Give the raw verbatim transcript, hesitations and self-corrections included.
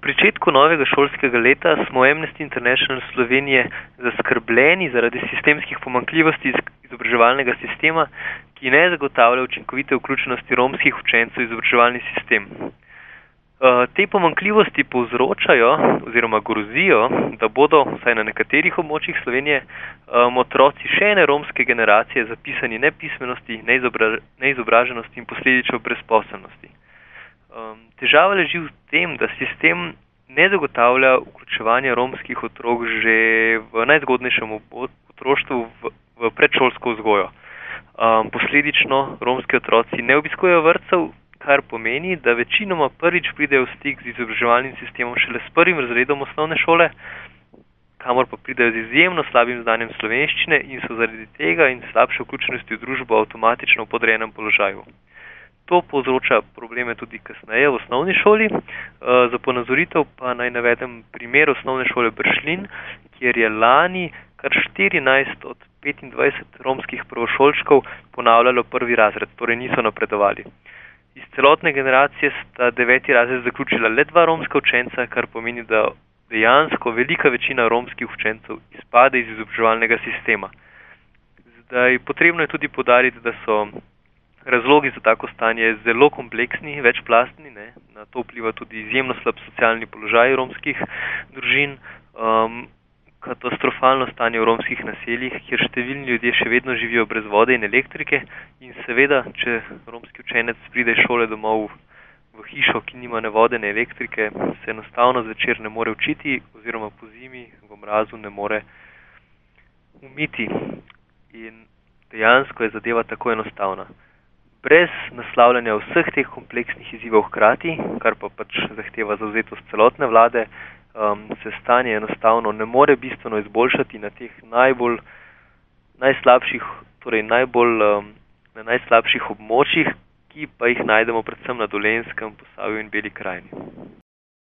pričetku novega šolskega leta smo Amnesty International Slovenije zaskrbljeni zaradi sistemskih pomanjkljivosti izobraževalnega sistema, ki ne zagotavlja učinkovite vključenosti romskih učencev v izobraževalni sistem. Te pomanjkljivosti povzročajo oziroma grozijo, da bodo, vsaj na nekaterih območjih Slovenije, otroci še ene romske generacije zapisani nepismenosti, neizobraženosti in posledično brezposelnosti. Težava leži v tem, da sistem ne zagotavlja vključevanja romskih otrok že v najzgodnejšem otroštvu v, v predšolsko vzgojo. Posledično romski otroci ne obiskujejo vrtcev, kar pomeni, da večinoma prvič pridejo v stik z izobraževalnim sistemom šele s prvim razredom osnovne šole, kamor pa pridejo z izjemno slabim znanjem slovenščine in so zaradi tega in slabše vključenosti v družbo avtomatično v podrejenem položaju. To povzroča probleme tudi kasneje v osnovni šoli. Za ponazoritev pa naj navedem primer osnovne šole Bršljin, kjer je lani kar štirinajst od petindvajset romskih prvošolčkov ponavljalo prvi razred, torej niso napredovali. Iz celotne generacije sta deveti razred zaključila le dva romska učenca, kar pomeni, da dejansko velika večina romskih učencev izpade iz izobraževalnega sistema. Zdaj, potrebno je tudi poudariti, da so razlogi za tako stanje zelo kompleksni, večplastni, ne. Na to vpliva tudi izjemno slab socialni položaj romskih družin, um, katastrofalno stanje v romskih naseljih, kjer številni ljudje še vedno živijo brez vode in elektrike in seveda, če romski učenec pride iz šole domov v hišo, ki nima ne vode, ne elektrike, se enostavno zvečer ne more učiti oziroma po zimi v mrazu ne more umiti. In dejansko je zadeva tako enostavna. Brez naslavljanja vseh teh kompleksnih izzivov hkrati, kar pa pač zahteva zavzetost celotne vlade, um, se stanje enostavno ne more bistveno izboljšati na teh najbolj najslabših, torej najbolj um, na najslabših območjih, ki pa jih najdemo predvsem na Dolenjskem, Posavju in Beli krajini.